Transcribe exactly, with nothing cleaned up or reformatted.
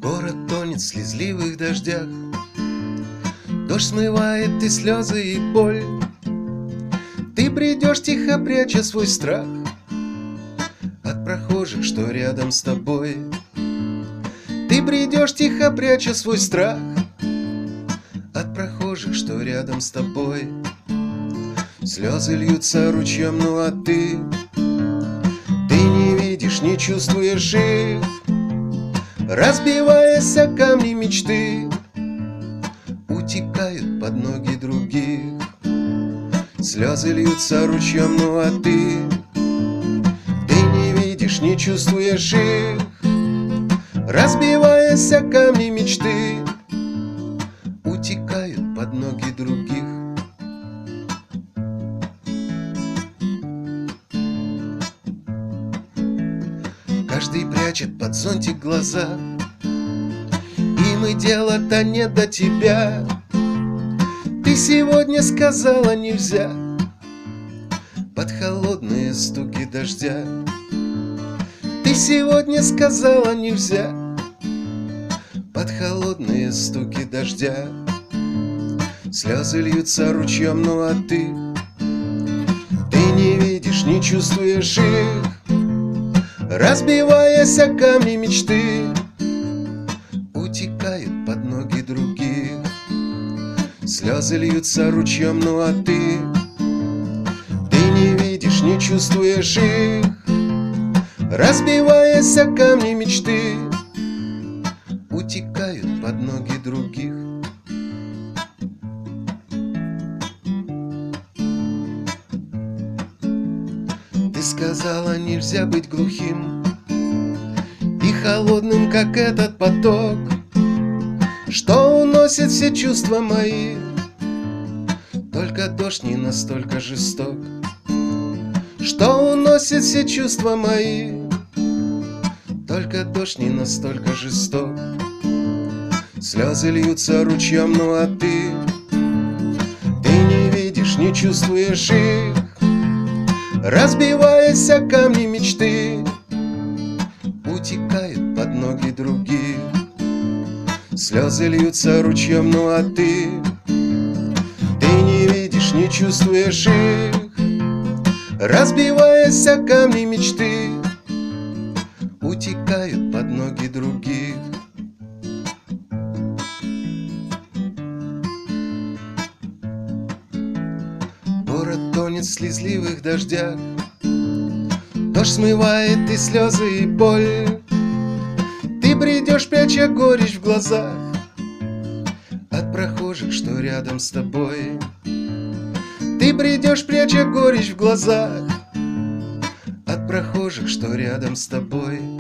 Город тонет в слезливых дождях, дождь смывает и слезы, и боль. Ты придешь, тихо пряча свой страх от прохожих, что рядом с тобой. Ты придешь, тихо пряча свой страх от прохожих, что рядом с тобой. Слезы льются ручьем, ну а ты Ты не видишь, не чувствуешь их, разбиваясь о камни мечты, утекают под ноги других. Слезы льются ручьем, ну а ты Ты не видишь, не чувствуешь их, разбиваясь о камни мечты, утекают под ноги других. Каждый прячет под зонтик глаза, им и дело-то не до тебя. Ты сегодня сказала нельзя под холодные стуки дождя. Ты сегодня сказала нельзя под холодные стуки дождя. Слезы льются ручьем, ну а ты Ты не видишь, не чувствуешь их, разбиваясь о камни мечты, утекают под ноги других. Слезы льются ручьем, ну а ты Ты не видишь, не чувствуешь их, разбиваясь о камни мечты, утекают под ноги других. Ты сказала, нельзя быть глухим и холодным, как этот поток, что уносит все чувства мои. Только дождь не настолько жесток, что уносит все чувства мои. Только дождь не настолько жесток. Слезы льются ручьем, ну а ты Ты не видишь, не чувствуешь их, разбиваясь о камни мечты, утекают под ноги других. Слезы льются ручьем, ну а ты Ты не видишь, не чувствуешь их, разбиваясь о камни мечты, утекают под ноги других. Город тонет в слезливых дождях, дождь смывает и слезы, и боль. Ты придешь, пряча горечь в глазах от прохожих, что рядом с тобой. Ты придешь, пряча горечь в глазах от прохожих, что рядом с тобой.